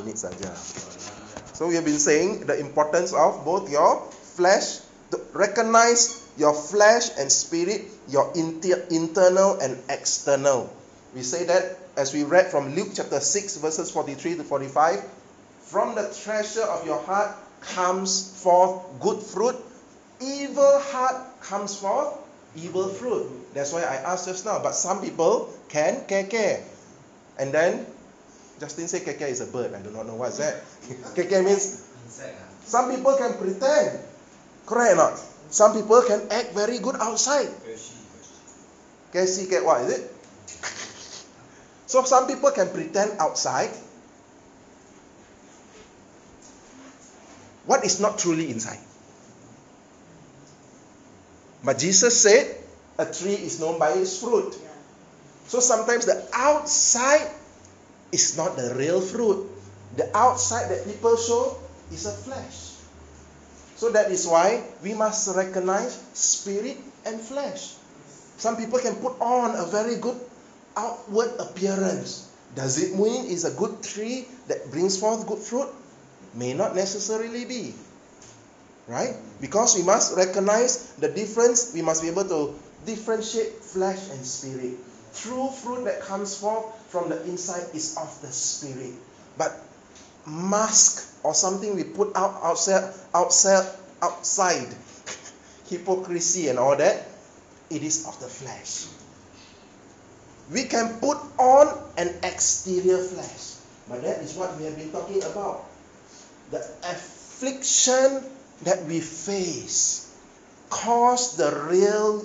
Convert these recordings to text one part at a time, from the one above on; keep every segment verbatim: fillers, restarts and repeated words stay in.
minit saja. So we have been saying the importance of both your flesh, to recognize your flesh and spirit, your inter- internal and external. We say that as we read from Luke chapter six verses forty-three to forty-five, from the treasure of your heart comes forth good fruit, evil heart comes forth evil fruit. That's why I asked just now, but some people can keke. And then Justin said keke is a bird. I do not know what's that. Keke means some people can pretend. Correct or not? Some people can act very good outside. Casey, get what is it? So some people can pretend outside. What is not truly inside? But Jesus said, a tree is known by its fruit. So sometimes the outside is not the real fruit. The outside that people show is a flesh. So that is why we must recognize spirit and flesh. Some people can put on a very good outward appearance. Does it mean it's a good tree that brings forth good fruit? May not necessarily be. Right? Because we must recognize the difference. We must be able to differentiate flesh and spirit. True fruit that comes forth from the inside is of the spirit. But mask or something we put out outside, outside, outside, hypocrisy and all that, it is of the flesh. We can put on an exterior flesh, but that is what we have been talking about. The affliction that we face cause the real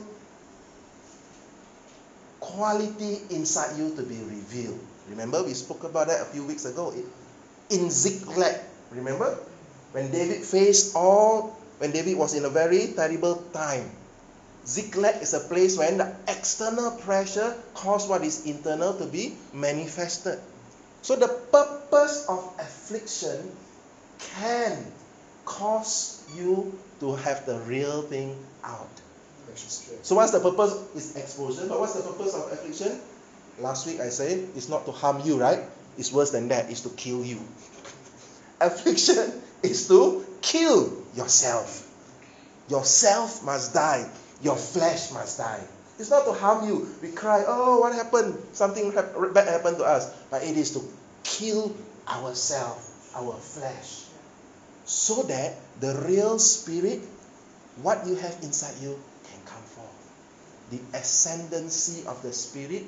quality inside you to be revealed. Remember, we spoke about that a few weeks ago. In Ziklag, remember? When David faced all, when David was in a very terrible time. Ziklag is a place when the external pressure caused what is internal to be manifested. So the purpose of affliction can cause you to have the real thing out. So what's the purpose? Is exposure. But what's the purpose of affliction? Last week I said it's not to harm you, right? It's worse than that. It's to kill you. Affliction is to kill yourself. Yourself must die. Your flesh must die. It's not to harm you. We cry, oh, what happened? Something bad happened to us. But it is to kill ourselves, our flesh. So that the real spirit, what you have inside you, can come forth. The ascendancy of the spirit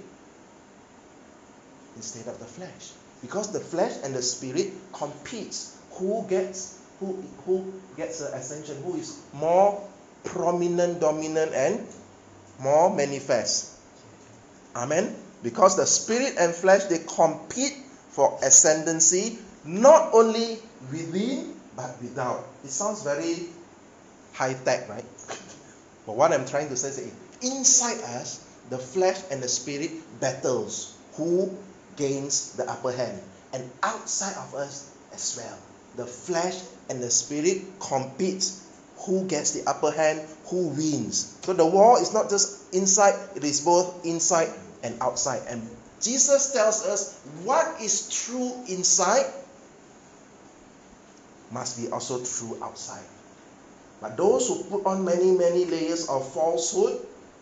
instead of the flesh. Because the flesh and the spirit competes. Who gets who who gets the ascension? Who is more prominent, dominant, and more manifest? Amen. Because the spirit and flesh, they compete for ascendancy, not only within but without. It sounds very high tech, right? But what I'm trying to say is, inside us, the flesh and the spirit battles. Who gains the upper hand? And outside of us as well, the flesh and the spirit competes. Who gets the upper hand? Who wins? So the war is not just inside, it is both inside and outside. And Jesus tells us what is true inside must be also true outside. But those who put on many, many layers of falsehood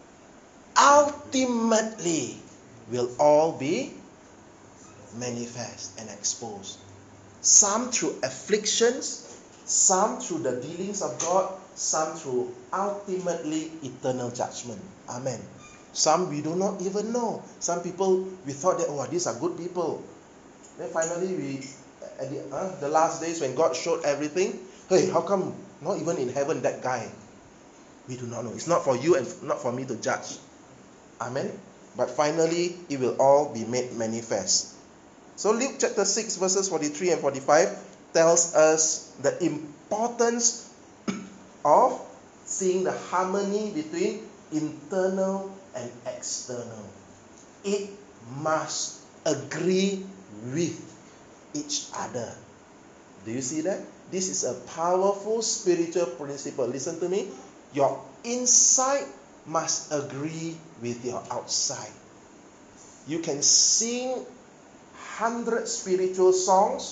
ultimately will all be manifest and exposed. Some through afflictions, some through the dealings of God, some through ultimately eternal judgment. Amen. Some we do not even know. Some people, we thought that, oh, these are good people. Then finally, we at the, uh, the last days when God showed everything, hey, how come not even in heaven that guy? We do not know. It's not for you and not for me to judge. Amen. But finally, it will all be made manifest. So Luke chapter six verses forty-three and forty-five tells us the importance of seeing the harmony between internal and external. It must agree with each other. Do you see that? This is a powerful spiritual principle. Listen to me. Your inside must agree with your outside. You can sing hundred spiritual songs,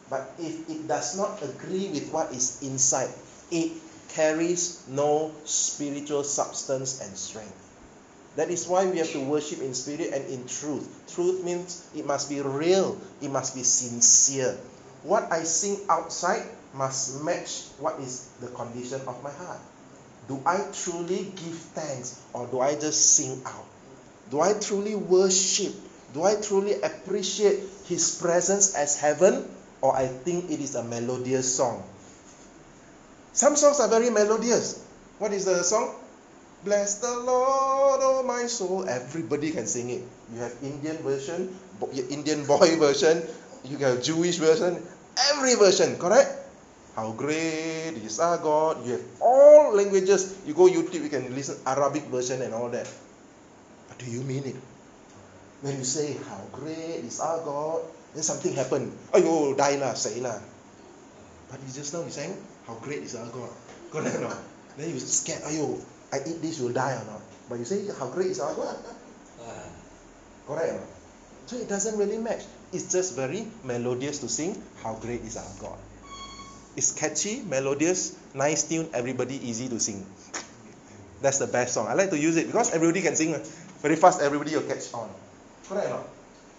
But if it does not agree with what is inside, it carries no spiritual substance and strength. That is why we have to worship in spirit and in truth. Truth means it must be real. It must be sincere. What I sing outside must match what is the condition of my heart. Do I truly give thanks, or do I just sing out? Do I truly worship? Do I truly appreciate His presence as heaven, or I think it is a melodious song? Some songs are very melodious. What is the song? Bless the Lord, oh my soul. Everybody can sing it. You have Indian version, Indian boy version, you have Jewish version, every version, correct? How great is our God. You have all languages. You go YouTube, you can listen Arabic version and all that. But do you mean it? When you say, how great is our God, then something happened. Ayo, die lah, say lah. But you just now you saying, how great is our God. Correct or not? Then you scared, ayo, I eat this, you'll die or not. But you say, how great is our God. Correct or not? So it doesn't really match. It's just very melodious to sing, how great is our God. It's catchy, melodious, nice tune, everybody easy to sing. That's the best song. I like to use it because everybody can sing. Very fast, everybody will catch on. Correct or not?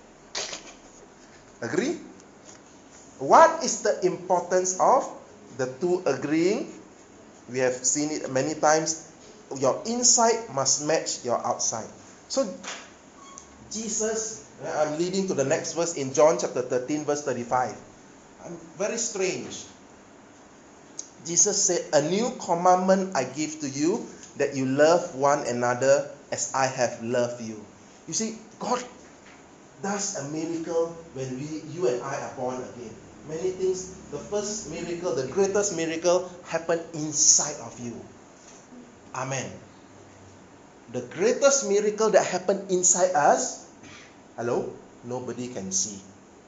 Agree? What is the importance of the two agreeing? We have seen it many times. Your inside must match your outside. So, Jesus, I'm leading to the next verse in John chapter thirteen, verse thirty-five. I'm very strange. Jesus said, a new commandment I give to you, that you love one another as I have loved you. You see, God does a miracle when we, you and I are born again. Many things, the first miracle, the greatest miracle happened inside of you. Amen. The greatest miracle that happened inside us, hello, nobody can see.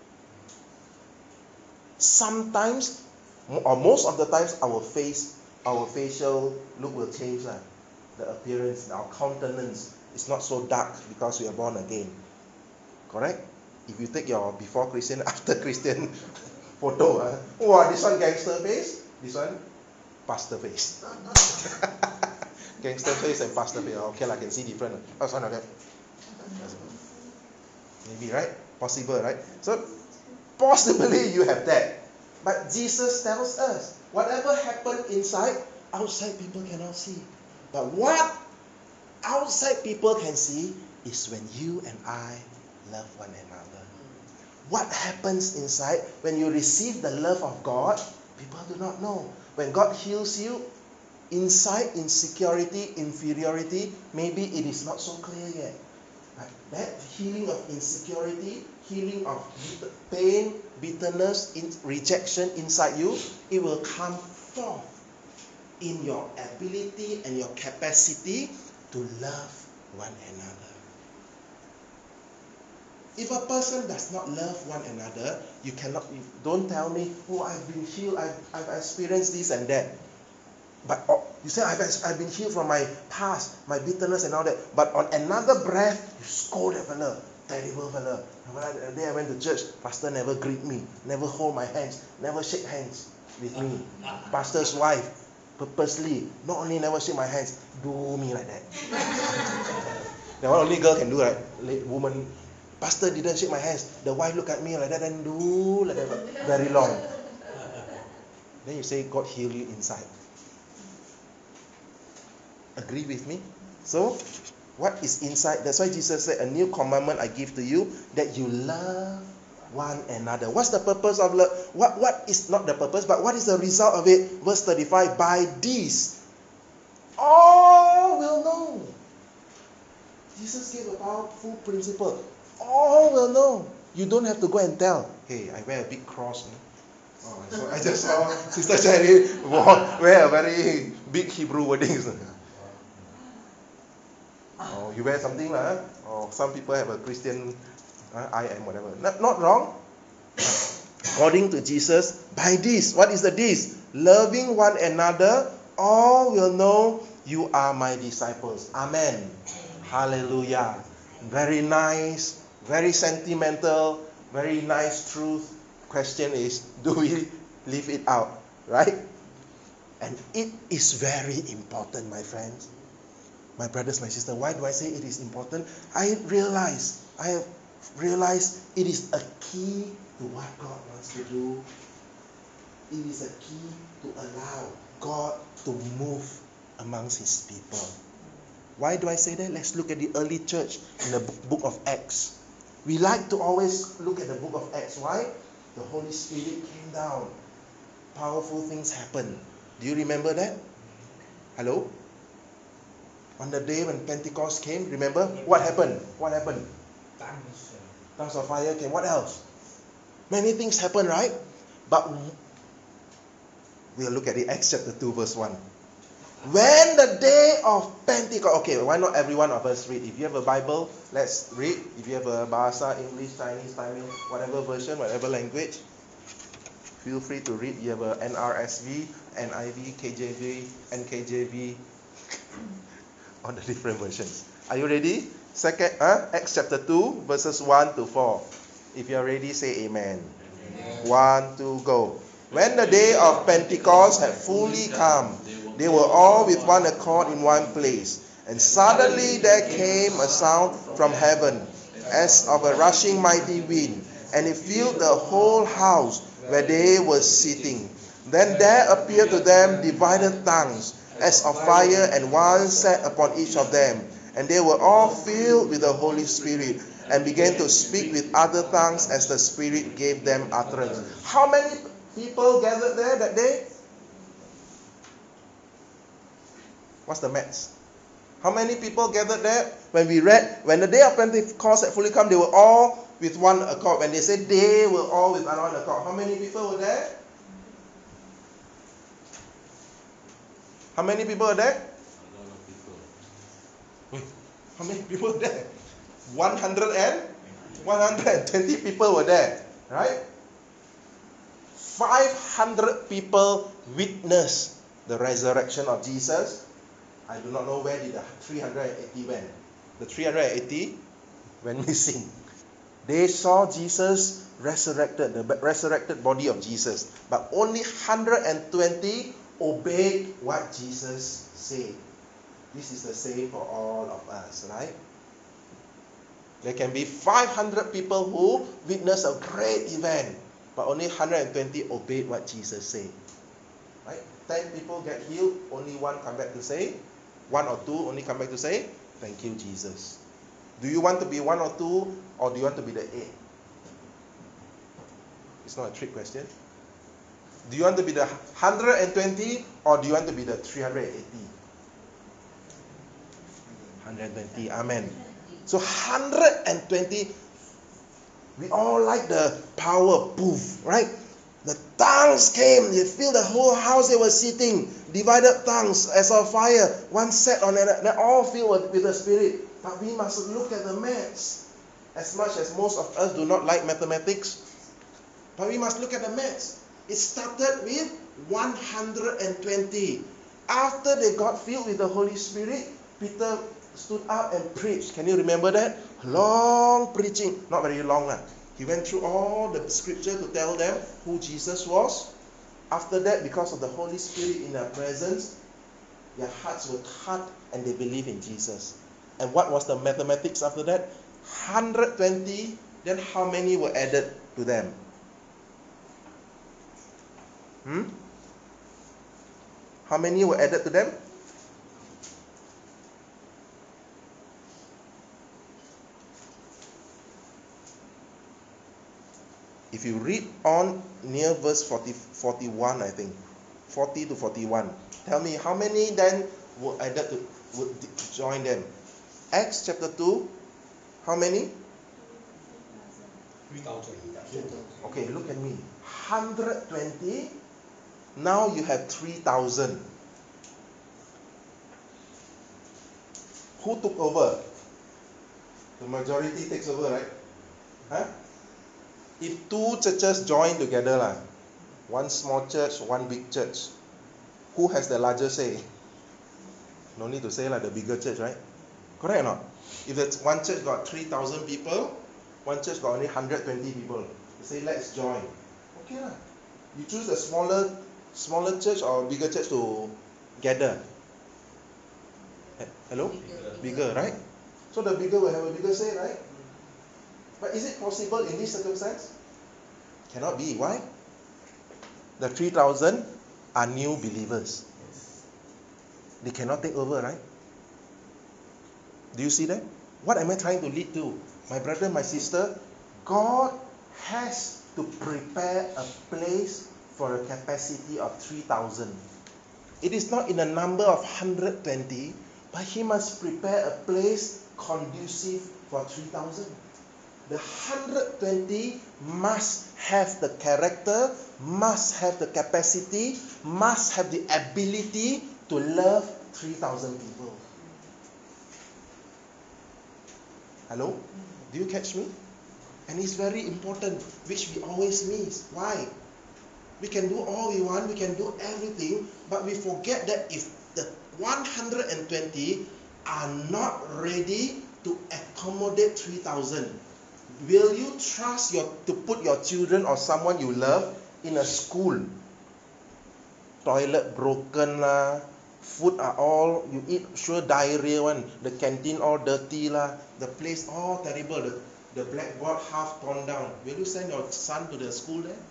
Sometimes, or most of the times, our face, our facial look will change. Lah. The appearance, our countenance is not so dark because we are born again. Correct? If you take your before Christian, after Christian photo, uh, wow, this one gangster face, this one pastor face. Gangster face and pastor face. Okay, I can see different. Oh, son of that. Maybe, right? Possible, right? So, possibly you have that. But Jesus tells us, whatever happened inside, outside people cannot see. But what outside people can see is when you and I love one another. What happens inside when you receive the love of God, people do not know. When God heals you, inside insecurity, inferiority, maybe it is not so clear yet. But that healing of insecurity, healing of pain, bitterness, in, rejection inside you, it will come forth in your ability and your capacity to love one another. If a person does not love one another, you cannot, you don't tell me, oh, I've been healed, I've, I've experienced this and that. But oh, you say, I've, I've been healed from my past, my bitterness and all that. But on another breath, you scold that fella. Terrible fella. The day I went to church, pastor never greet me, never hold my hands, never shake hands with me. Pastor's wife, purposely, not only never shake my hands, do me like that. That one only girl can do, right? Woman, pastor didn't shake my hands. The wife look at me like that and do like that very long. Then you say, God heal you inside. Agree with me? So, what is inside? That's why Jesus said, a new commandment I give to you, that you love one another. What's the purpose of love? What, what is not the purpose, but what is the result of it? Verse thirty-five, by this, all will know. Jesus gave a powerful principle. All will know. You don't have to go and tell, hey, I wear a big cross. No? Oh, so I just saw Sister Sherry wear a very big Hebrew weddings. Oh, you wear something lah, or some people have a Christian uh, I am whatever. Not, not wrong. According to Jesus, by this, what is the this? Loving one another, all will know you are my disciples. Amen. Hallelujah. Very nice, very sentimental, very nice truth. question is, do we leave it out? Right? And it is very important, my friends. My brothers, my sisters, why do I say it is important? I realize, I have realized it is a key to what God wants to do. It is a key to allow God to move amongst His people. Why do I say that? Let's look at the early church in the book of Acts. We like to always look at the book of Acts. Why? The Holy Spirit came down. Powerful things happened. Do you remember that? Hello? On the day when Pentecost came, remember? What happened? What happened? Tongues of fire came. What else? Many things happened, right? But we'll look at it. Acts chapter two, verse one. When the day of Pentecost, okay, why not every one of us read? If you have a Bible, let's read. If you have a Bahasa, English, Chinese, Tamil, whatever version, whatever language, feel free to read. You have a N R S V, N I V, K J V, N K J V, on the different versions. Are you ready? Second, uh, Acts chapter two, verses one to four. If you are ready, say amen. Amen. One, two, go. When the day of Pentecost had fully come, they were all with one accord in one place. And suddenly there came a sound from heaven, as of a rushing mighty wind, and it filled the whole house where they were sitting. Then there appeared to them divided tongues, as of fire, and one sat upon each of them. And they were all filled with the Holy Spirit, and began to speak with other tongues as the Spirit gave them utterance. How many people gathered there that day? What's the maths? How many people gathered there? When we read, when the day of Pentecost had fully come, they were all with one accord. When they said they were all with one accord, how many people were there? How many people were there? A lot of people. Wait, how many people were there? one hundred and one hundred twenty people were there, right? five hundred people witnessed the resurrection of Jesus. I do not know where did the three hundred eighty went. The three hundred eighty went missing. They saw Jesus resurrected, the resurrected body of Jesus. But only one hundred twenty obeyed what Jesus said. This is the same for all of us, right? There can be five hundred people who witness a great event, but only one hundred twenty obeyed what Jesus said. Right? ten people get healed, only one come back to say, one or two only come back to say, thank you, Jesus. Do you want to be one or two, or do you want to be the eight? It's not a trick question. Do you want to be the one hundred twenty, or do you want to be the three hundred eighty? one hundred twenty, amen. So one hundred twenty, we all like the power, poof, right? The tongues came, they filled the whole house they were sitting, divided tongues as of fire, one sat on another, they all filled with, with the Spirit. But we must look at the maths. As much as most of us do not like mathematics, but we must look at the maths. It started with one hundred twenty. After they got filled with the Holy Spirit, Peter stood up and preached. Can you remember that? Long preaching. Not very long. Lah. He went through all the scripture to tell them who Jesus was. After that, because of the Holy Spirit in their presence, their hearts were cut and they believed in Jesus. And what was the mathematics after that? one hundred twenty. Then how many were added to them? Hmm? How many were added to them? If you read on near verse forty, forty-one, I think, forty to forty-one, tell me how many then were added to, would join them? Acts chapter two, how many? three thousand. Okay, look at me. one hundred twenty, now you have three thousand. Who took over? The majority takes over, right? Huh? If two churches join together, lah, one small church, one big church, who has the larger say? No need to say like the bigger church, right? Correct or not? If that's one church got three thousand people, one church got only one hundred twenty people. You say, let's join. Okay lah. You choose a smaller, smaller church or bigger church to gather. Eh, Hello? Bigger. Bigger, right? So the bigger will have a bigger say, right? But is it possible in this circumstance? Cannot be. Why? The three thousand are new believers. They cannot take over, right? Do you see that? What am I trying to lead to? My brother, my sister, God has to prepare a place for a capacity of three thousand. It is not in a number of one hundred twenty, but He must prepare a place conducive for three thousand. The one hundred twenty must have the character, must have the capacity, must have the ability to love three thousand people. Hello? Do you catch me? And it's very important, which we always miss. Why? We can do all we want, we can do everything, but we forget that if the one hundred twenty are not ready to accommodate three thousand, will you trust your to put your children or someone you love in a school? Toilet broken lah, food are all, you eat sure diarrhea one, the canteen all dirty lah, the place all terrible, the, the blackboard half torn down. Will you send your son to the school there?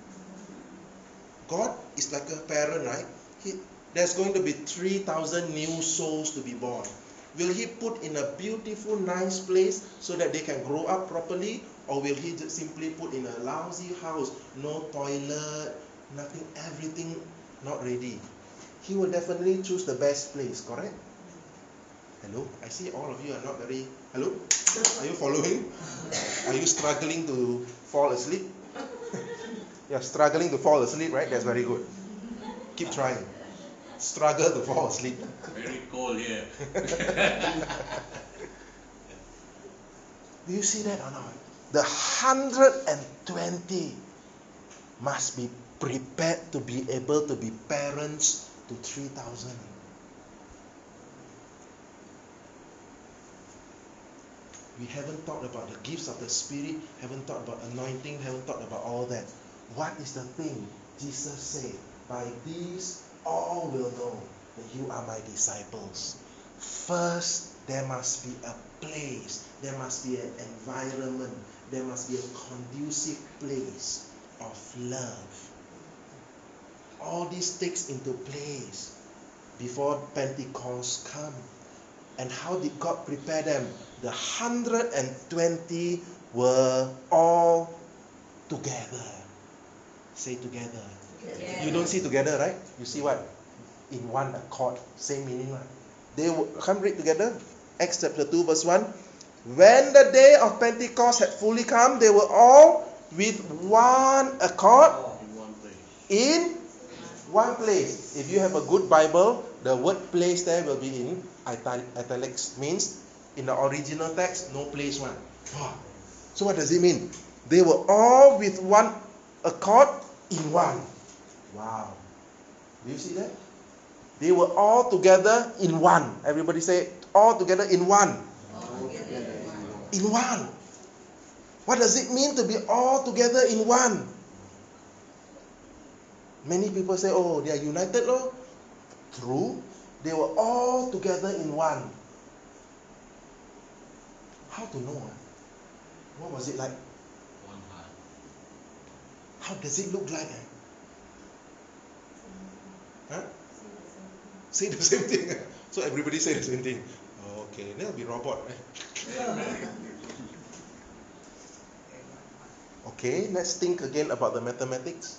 God is like a parent, right? He, there's going to be three thousand new souls to be born. Will He put in a beautiful, nice place so that they can grow up properly? Or will He just simply put in a lousy house, no toilet, nothing, everything not ready? He will definitely choose the best place, correct? Hello? I see all of you are not very... Hello? Are you following? Are you struggling to fall asleep? You're struggling to fall asleep, right? That's very good. Keep trying. Struggle to fall asleep. Very cold here. Do you see that or not? The one hundred twenty must be prepared to be able to be parents to three thousand. We haven't talked about the gifts of the Spirit, haven't talked about anointing, haven't talked about all that. What is the thing? Jesus said, by these all will know that you are my disciples. First, there must be a place, there must be an environment, there must be a conducive place of love. All this takes into place before Pentecost come. And how did God prepare them? The one hundred twenty were all together. Say together. Together. You don't see together, right? You see what? In one accord. Same meaning, right? They were, come read together. Acts chapter two verse one. When the day of Pentecost had fully come, they were all with one accord In one place. in one place. If you have a good Bible, the word place there will be in italics. Means in the original text, no place one. Wow. So what does it mean? They were all with one accord in one. Wow. Do you see that? They were all together in one. Everybody say, all together in one. All together. In one. What does it mean to be all together in one? Many people say, oh, they are united, no? True. They were all together in one. How to know? ah? What was it like? One heart. How does it look like? ah? Huh? Say the same thing. ah. So everybody say the same thing. Okay, that'll be robot, right? Okay, let's think again about the mathematics.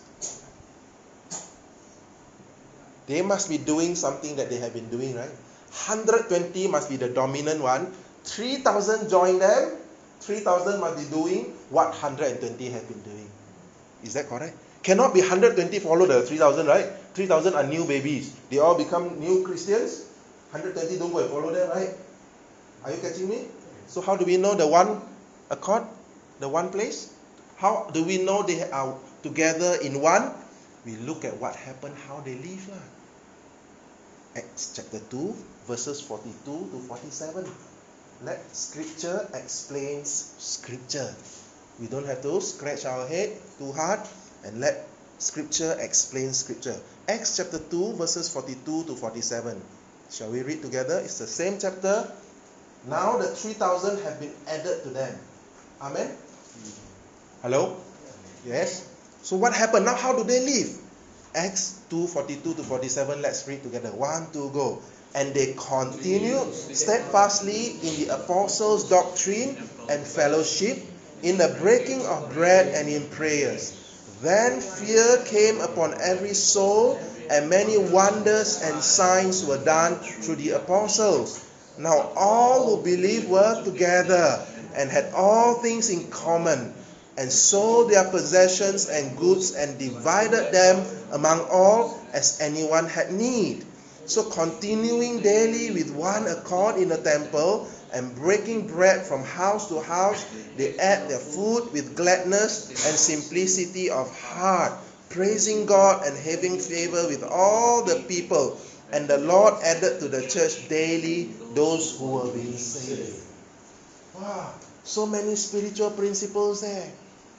They must be doing something that they have been doing, right? one hundred twenty must be the dominant one. three thousand join them. three thousand must be doing what one hundred twenty have been doing. Is that correct? Cannot be one hundred twenty follow the three thousand, right? three thousand are new babies. They all become new Christians. one hundred twenty don't go and follow them, right? Are you catching me? So how do we know the one accord? The one place? How do we know they are together in one? We look at what happened, how they live. Lah. Acts chapter two, verses forty-two to forty-seven. Let scripture explains scripture. We don't have to scratch our head too hard. And let Scripture explain Scripture. Acts chapter two, verses forty-two to forty-seven. Shall we read together? It's the same chapter. Now the three thousand have been added to them. Amen? Hello? Yes? So what happened? Now how do they live? Acts two, forty-two to forty-seven. Let's read together. One, two, go. And they continued steadfastly in the apostles' doctrine and fellowship, in the breaking of bread and in prayers. Then fear came upon every soul, and many wonders and signs were done through the apostles. Now all who believed were together and had all things in common, and sold their possessions and goods and divided them among all as anyone had need. So continuing daily with one accord in the temple and breaking bread from house to house, they ate their food with gladness and simplicity of heart, praising God and having favor with all the people. And the Lord added to the church daily those who were being saved. Wow, so many spiritual principles there.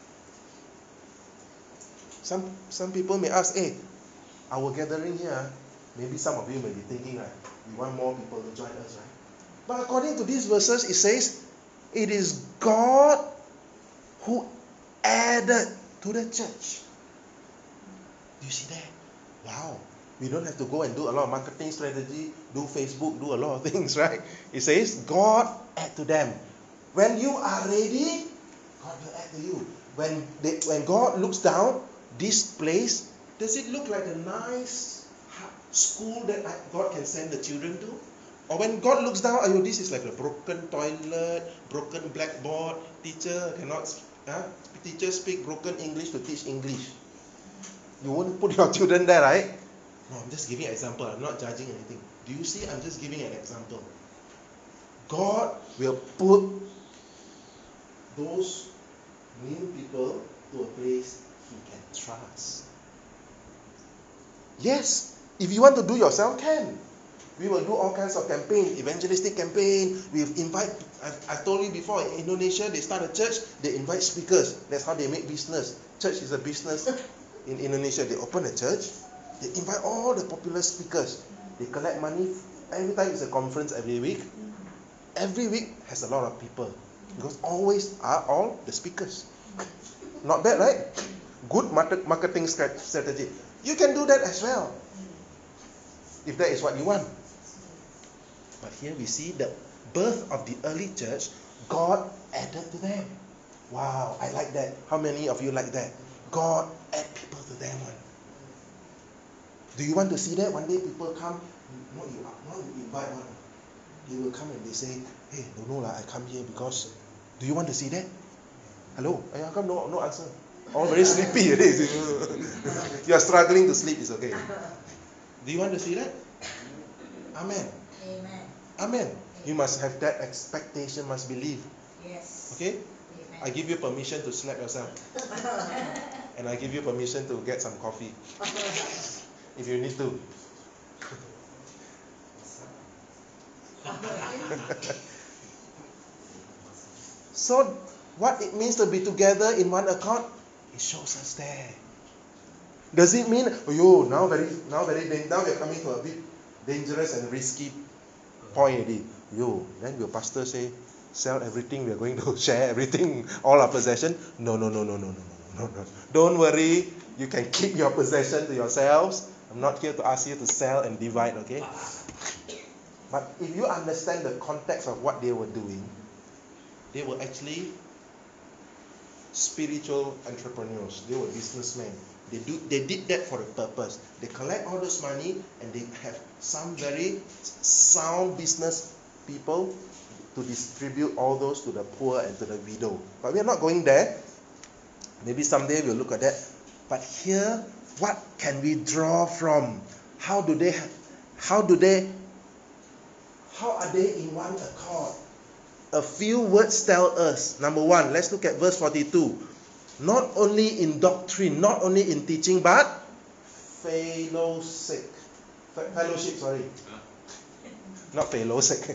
Some some people may ask, hey, our gathering here, maybe some of you may be thinking, right, we want more people to join us, right? But according to these verses, it says, it is God who added to the church. Do you see that? Wow. We don't have to go and do a lot of marketing strategy, do Facebook, do a lot of things, right? It says, God add to them. When you are ready, God will add to you. When they, when God looks down, this place, does it look like a nice school that God can send the children to? Or when God looks down, oh, this is like a broken toilet, broken blackboard, teacher cannot, uh, teacher speak broken English to teach English. You won't put your children there, right? No, I'm just giving an example. I'm not judging anything. Do you see? I'm just giving an example. God will put those new people to a place He can trust. Yes, if you want to do yourself, can. We will do all kinds of campaign, evangelistic campaign. We invite, I, I told you before, in Indonesia, they start a church, they invite speakers. That's how they make business. Church is a business. In Indonesia, they open a church, they invite all the popular speakers. They collect money. Every time it's a conference every week. Every week has a lot of people. Because always are all the speakers. Not bad, right? Good marketing strategy. You can do that as well, if that is what you want. But here we see the birth of the early church. God added to them. Wow, I like that. How many of you like that? God add people to them. Do you want to see that? One day people come, not you, not you invite one. They will come and they say, hey, don't know lah, I come here because. Do you want to see that? Hello? Hey, how come no, no answer? All very sleepy it is. You are struggling to sleep, it's okay. Do you want to see that? Amen. Amen. Amen. You must have that expectation, must believe. Yes. Okay? Amen. I give you permission to slap yourself. And I give you permission to get some coffee. If you need to. So, what it means to be together in one accord, it shows us there. Does it mean, oh yo, now very, now very, now we are coming to a bit dangerous and risky point already. Yo, then your pastor say, sell everything, we are going to share everything, all our possession. No, no, no, no, no, no, no, no, no. Don't worry, you can keep your possession to yourselves. I'm not here to ask you to sell and divide, okay? But if you understand the context of what they were doing, they were actually spiritual entrepreneurs. They were businessmen. They do they did that for a purpose. They collect all this money and they have some very sound business people to distribute all those to the poor and to the widow. But we are not going there. Maybe someday we'll look at that. But here, what can we draw from? How do they how do they how are they in one accord? A few words tell us. Number one, let's look at verse forty-two. Not only in doctrine, not only in teaching, but fellowship. Fellowship, sorry. Not fellowship.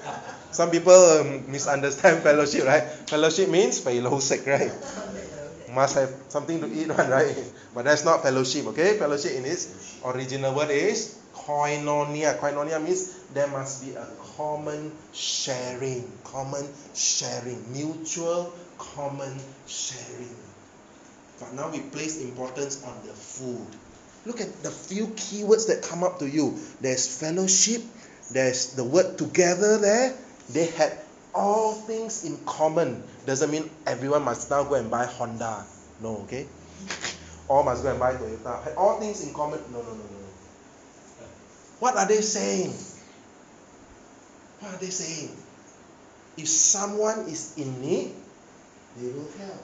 Some people um, misunderstand fellowship, right? Fellowship means fellowship, right? must have something to eat, one, right? But that's not fellowship, okay? Fellowship in its original word is koinonia. Koinonia means there must be a common sharing, common sharing, mutual common sharing. But now we place importance on the food. Look at the few keywords that come up to you. There's fellowship, there's the word together there. They had all things in common. Doesn't mean everyone must now go and buy Honda. No, okay? All must go and buy Toyota. Had all things in common. No, no, no, no. What are they saying? What are they saying? If someone is in need, they will help.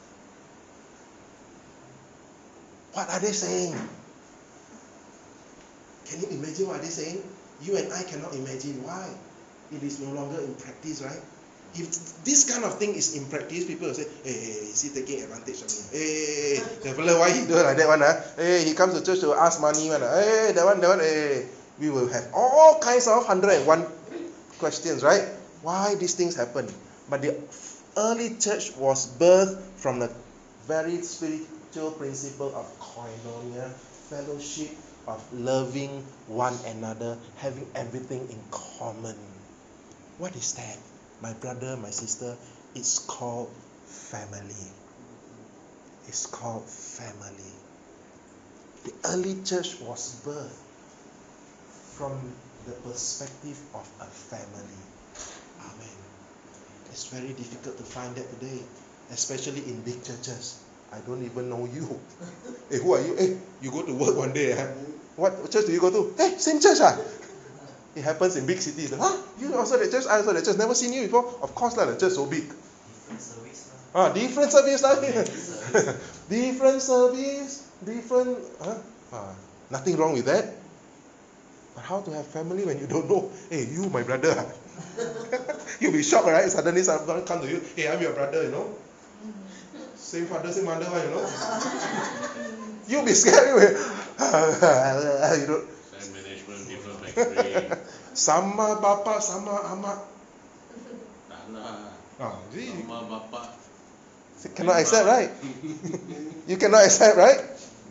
What are they saying? Can you imagine what they're saying? You and I cannot imagine. Why? It is no longer in practice, right? If this kind of thing is in practice, people will say, hey, hey, is he taking advantage of me? Hey, hey, hey, the fella, why he do it like that one? Huh? Hey, he comes to church to ask money. One, hey, that one, that one, hey. We will have all kinds of one hundred and one questions, right? Why these things happen? But the early church was birthed from the very spiritual principle of koinonia, fellowship, of loving one another, having everything in common. What is that? My brother, my sister, it's called family. It's called family. The early church was birthed from the perspective of a family. Amen. It's very difficult to find that today, especially in big churches. I don't even know you. Hey, who are you? Hey, you go to work one day. Huh? What church do you go to? Hey, same church. Ah? It happens in big cities. Huh? You also the church? I also the church. Never seen you before? Of course, lah. The church so big. Different service. Ah, different service. Lah. Different service. Different. Huh? Ah, nothing wrong with that. But how to have family when you don't know? Hey, you, my brother. You'll be shocked, right? Suddenly someone come to you. Hey, I'm your brother, you know. Same father, same mother, you know. You'll be scared. You know. Same management, different factory. Sama bapa, sama amak. Tak lah. Ah, see, Sama bapa. cannot accept, right? You cannot accept, right?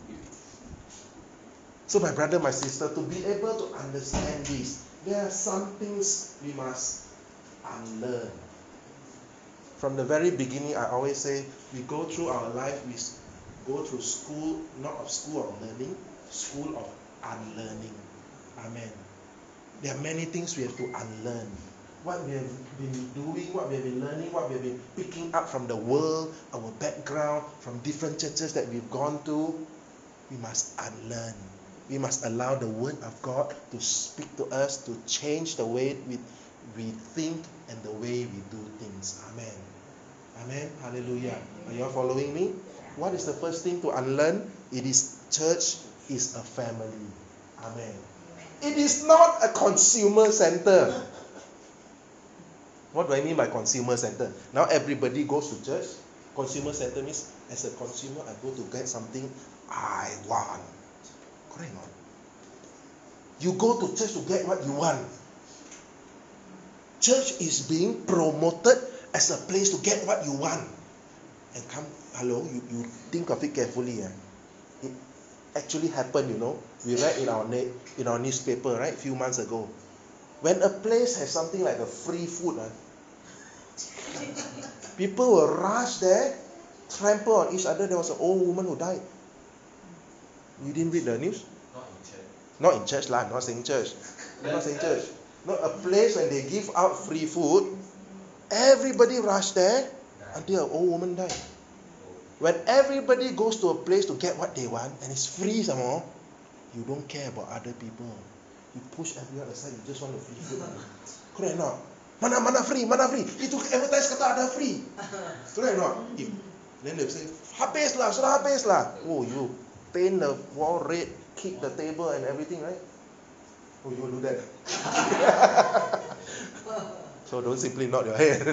So my brother, my sister, to be able to understand this, there are some things we must unlearn. From the very beginning, I always say, we go through our life, we go through school, not of school of learning, school of unlearning. Amen. There are many things we have to unlearn. What we have been doing, what we have been learning, what we have been picking up from the world, our background, from different churches that we've gone to, we must unlearn. We must allow the Word of God to speak to us, to change the way we, we think and the way we do things. Amen. Amen. Hallelujah. Are you all following me? What is the first thing to unlearn? It is church is a family. Amen. It is not a consumer center. What do I mean by consumer center? Now everybody goes to church. Consumer center means as a consumer, I go to get something I want. Correct or not? You go to church to get what you want. Church is being promoted as a place to get what you want. And come, hello, you, you think of it carefully. Eh? It actually happened, you know. We read in our na- in our newspaper, right, a few months ago. When a place has something like a free food, eh, people will rush there, trample on each other. There was an old woman who died. You didn't read the news? Not in church. Not in church lah, not saying church. Not saying church. Not a place when they give out free food, everybody rush there until an old woman died. When everybody goes to a place to get what they want and it's free some more, you don't care about other people. You push everyone aside, you just want the free food. Correct or not? Mana mana free, mana free. Itu advertise kata ada free. Correct or not? If, then they say, habis lah, sudah habis lah. Oh, you paint the wall red, kick the table and everything, right? Oh, you will do that. So don't simply nod your head.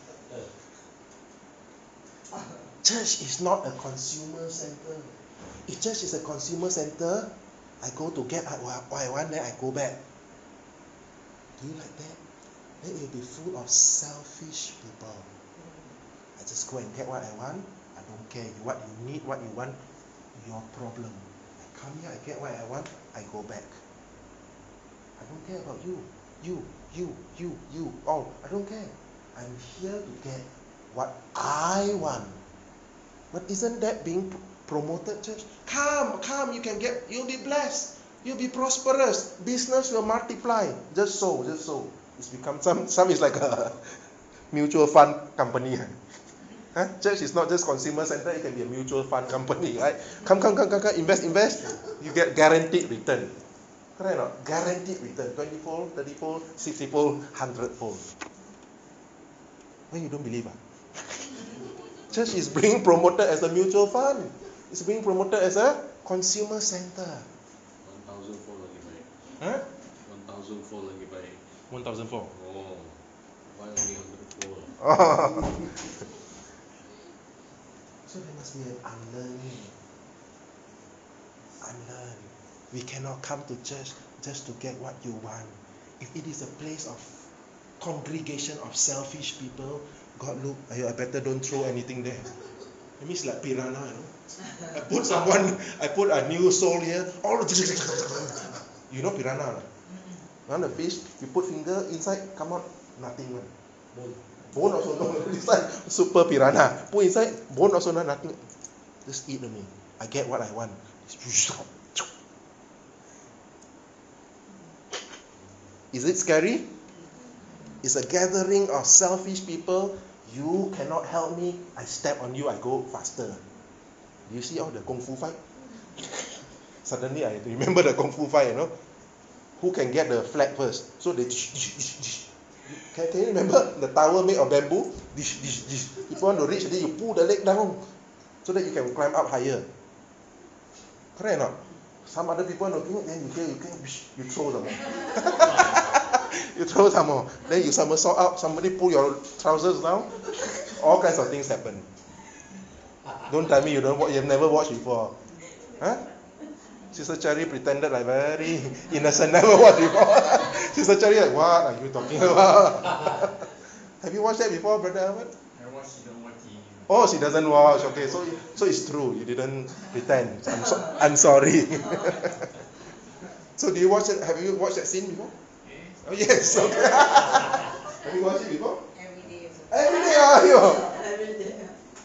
Church is not a consumer center. If church is a consumer center, I go to get what I want, then I go back. Do you like that? Then it will be full of selfish people. I just go and get what I want. I don't care. What you need, what you want, your problem. I come here, I get what I want, I go back. I don't care about you. You, you, you, you, all. I don't care. I'm here to get what I want. But isn't that being promoted, church? Come, come, you can get, you'll be blessed. You'll be prosperous. Business will multiply. Just so, just so. It's become, some, some is like a mutual fund company. Huh? Church is not just consumer center, it can be a mutual fund company, right? Come, come, come, come, come, invest, invest. You get guaranteed return. Correct or not? Guaranteed return. twenty-fold, thirty-fold, sixty-fold, one hundred-fold. Why you don't believe? Ah? Church is being promoted as a mutual fund. It's being promoted as a consumer center. one thousand four lagi baik. Huh? one thousand four lagi baik. one thousand four. Oh. Why only one hundred four? Oh. So there must be an unlearning. Unlearn. We cannot come to church just to get what you want. If it is a place of congregation of selfish people, God look, I better don't throw anything there. It means like piranha, you know. I put someone, I put a new soul here, all you know piranha. On the fish, you put finger inside, come out, nothing. Bone. Bone also no. It's like super piranha. Put inside, bone also no, nothing. Just eat only. I get what I want. Is it scary? It's a gathering of selfish people. You cannot help me. I step on you, I go faster. Do you see all the kung fu fight? Suddenly I remember the kung fu fight, you know. Who can get the flag first? So they can, can you remember the tower made of bamboo? If you want to reach, then you pull the leg down so that you can climb up higher. Correct or not? Some other people are looking, then you hear, you can, you throw some more. You throw some more. Then you somersault up, somebody pull your trousers down. All kinds of things happen. Don't tell me you don't watch, you've never watched before. Huh? Sister Cherry pretended like very innocent, never watched before. Sister Cherry like, what are you talking about? Have you watched that before, Brother Ahmed? I watch, she don't watch T V. Oh, she doesn't watch. Okay, so so it's true. You didn't pretend. I'm, so, I'm sorry. So do you watch it? Have you watched that scene before? Yes. Oh yes. Okay. Have you watched it before? Every day. Every day, are you? Every day.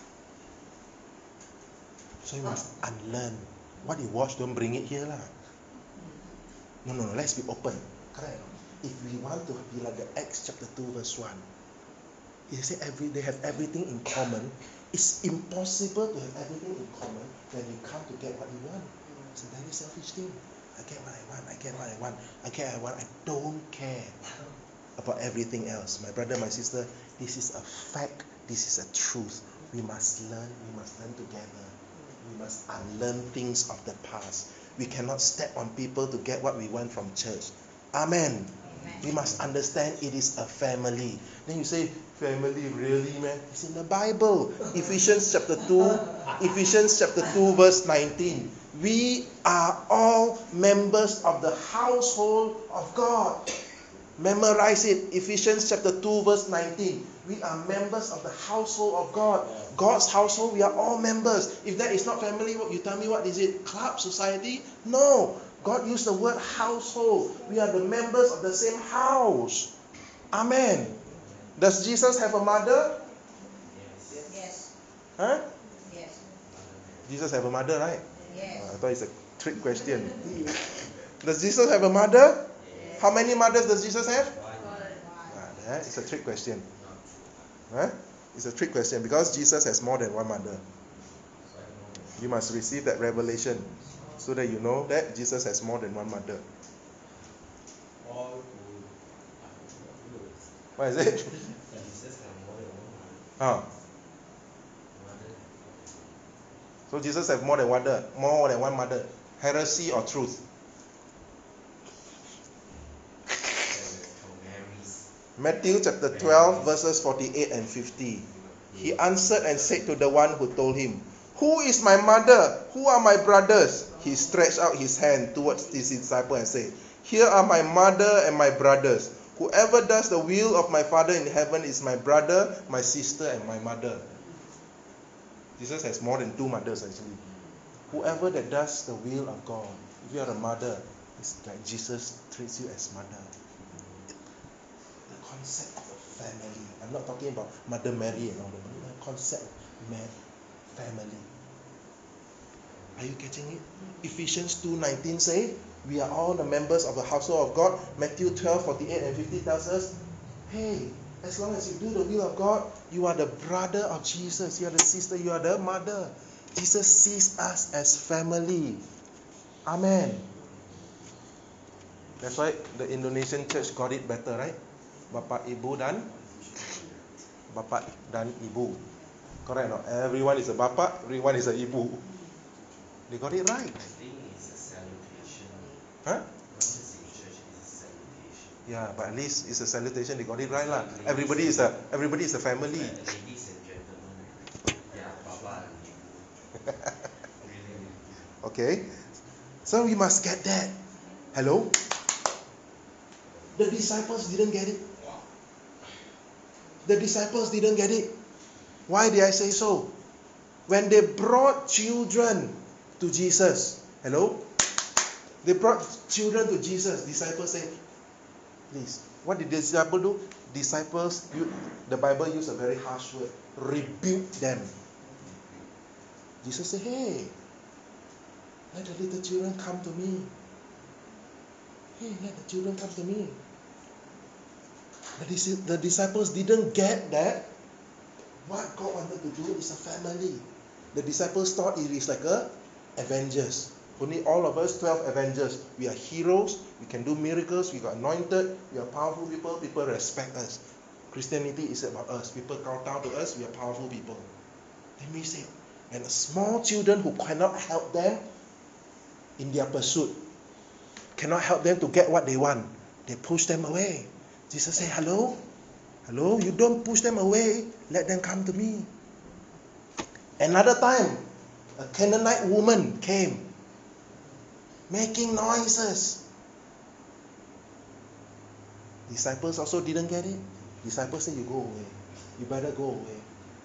So you must unlearn. What you watch, don't bring it here lah. No, no, no. Let's be open. Correct. If we want to be like the Acts chapter two verse one, they say every they have everything in common. It's impossible to have everything in common when you come to get what you want. It's a very selfish thing. I get what I want. I get what I want. I get what I want. I don't care about everything else. My brother, my sister, this is a fact. This is a truth. We must learn. We must learn together. We must unlearn things of the past. We cannot step on people to get what we want from church. Amen. Amen. We must understand it is a family. Then you say, family, really, man? It's in the Bible. Ephesians chapter two, Ephesians chapter two, verse nineteen. We are all members of the household of God. Memorize it. Ephesians chapter two, verse nineteen. We are members of the household of God. God's household, we are all members. If that is not family, you tell me what is it? Club, society? No. God used the word household. We are the members of the same house. Amen. Does Jesus have a mother? Yes. Huh? Yes. Jesus have a mother, right? Yes. Uh, I thought it's a trick question. Does Jesus have a mother? Yes. How many mothers does Jesus have? One. Ah, that is a trick question. Huh? It's a trick question because Jesus has more than one mother. You must receive that revelation so that you know that Jesus has more than one mother. What is it? Huh? So Jesus has more than one mother, more than one mother. Heresy or truth? Matthew chapter twelve, verses forty-eight and fifty. He answered and said to the one who told him, "Who is my mother? Who are my brothers?" He stretched out his hand towards his disciple and said, "Here are my mother and my brothers. Whoever does the will of my Father in heaven is my brother, my sister, and my mother." Jesus has more than two mothers actually. Whoever that does the will of God, if you are a mother, it's like Jesus treats you as mother. The concept of a family. I'm not talking about Mother Mary and all that, but the concept of man, family. Are you getting it? Ephesians two nineteen say, we are all the members of the household of God. Matthew twelve forty-eight and fifty tells us, hey, as long as you do the will of God, you are the brother of Jesus. You are the sister. You are the mother. Jesus sees us as family. Amen. That's why the Indonesian church got it better, right? Bapak, Ibu dan Bapak dan Ibu. Correct or not? Everyone is a Bapak, everyone is a Ibu. They got it right. I think it's a salutation. Huh? Once in church, it's a salutation. Yeah, but at least it's a salutation. They got it right lah. Everybody is a everybody is a family. Like ladies and gentlemen, yeah, Papa and Ibu. Really. Okay, so we must get that. Hello. The disciples didn't get it. The disciples didn't get it. Why did I say so? When they brought children to Jesus, hello? They brought children to Jesus. Disciples say, please, what did the disciples do? Disciples, you, the Bible used a very harsh word, rebuke them. Jesus said, hey, let the little children come to me. Hey, let the children come to me. The, the disciples didn't get that what God wanted to do is a family. The disciples thought it is like a Avengers. Only all of us, twelve Avengers. We are heroes. We can do miracles. We got anointed. We are powerful people. People respect us. Christianity is about us. People bow down to us. We are powerful people. Then we say, and the small children who cannot help them in their pursuit, cannot help them to get what they want, they push them away. Jesus said, hello? Hello? You don't push them away. Let them come to me. Another time, a Canaanite woman came, making noises. Disciples also didn't get it. Disciples said, you go away. You better go away.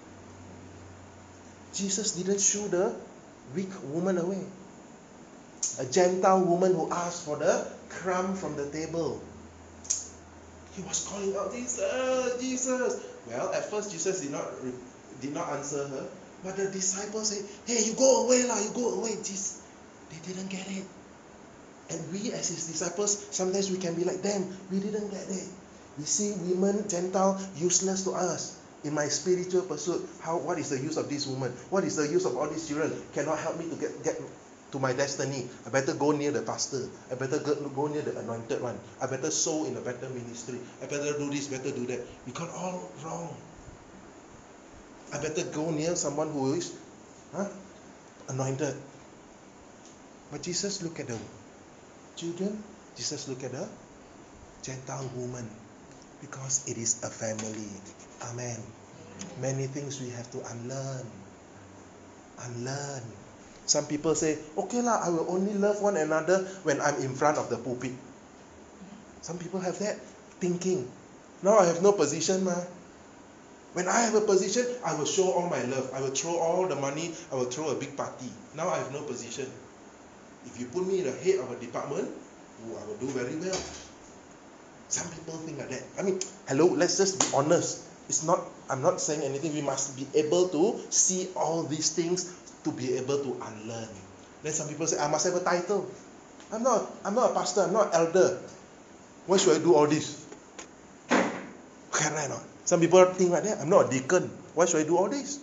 Jesus didn't shoo the weak woman away. A Gentile woman who asked for the crumb from the table. He was calling out, Jesus, Jesus. Well, at first Jesus did not did not answer her. But the disciples said, hey, you go away lah, you go away. Jesus. They didn't get it. And we as his disciples, sometimes we can be like them. We didn't get it. We see women, Gentile, useless to us. In my spiritual pursuit, how what is the use of this woman? What is the use of all these children? Cannot help me to get, get to my destiny. I better go near the pastor. I better go, go near the anointed one. I better sow in a better ministry. I better do this, better do that. We got all wrong. I better go near someone who is huh, anointed. But Jesus look at the children. Jesus look at the Gentile woman. Because it is a family. Amen. Many things we have to unlearn. Unlearn. Some people say, okay lah, I will only love one another when I'm in front of the pulpit. Some people have that thinking. Now I have no position, ma. When I have a position, I will show all my love. I will throw all the money. I will throw a big party. Now I have no position. If you put me in the head of a department, oh, I will do very well. Some people think like that. I mean, hello, let's just be honest. It's not, I'm not saying anything. We must be able to see all these things to be able to unlearn. Then some people say, I must have a title. I'm not, I'm not a pastor, I'm not an elder. Why should I do all this? Can I not? Some people think like that. I'm not a deacon. Why should I do all this?